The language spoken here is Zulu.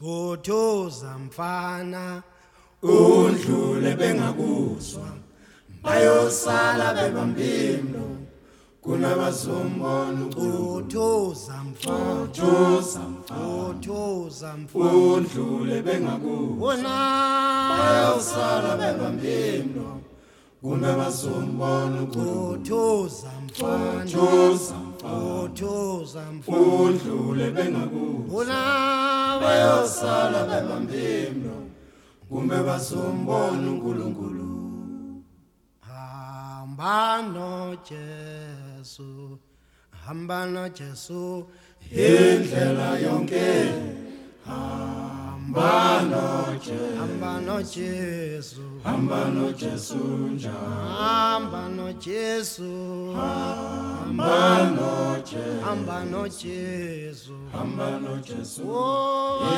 Chothoza mfana undlule bengakuzwa bayosala bebambimlo kunabazombona Chothoza mfana Chothoza undlule bengakuzwa bayosala bebambimlo kunabazombona Chothoza mfana undlule bengakuzwa bayosala bebambimlo kumbe bazombona uNkulunkulu. Hamba no Jesu Indlela yonke hamba no Jesu njalo hamba no Jesu hamba no Jesu hamba no Jesu oh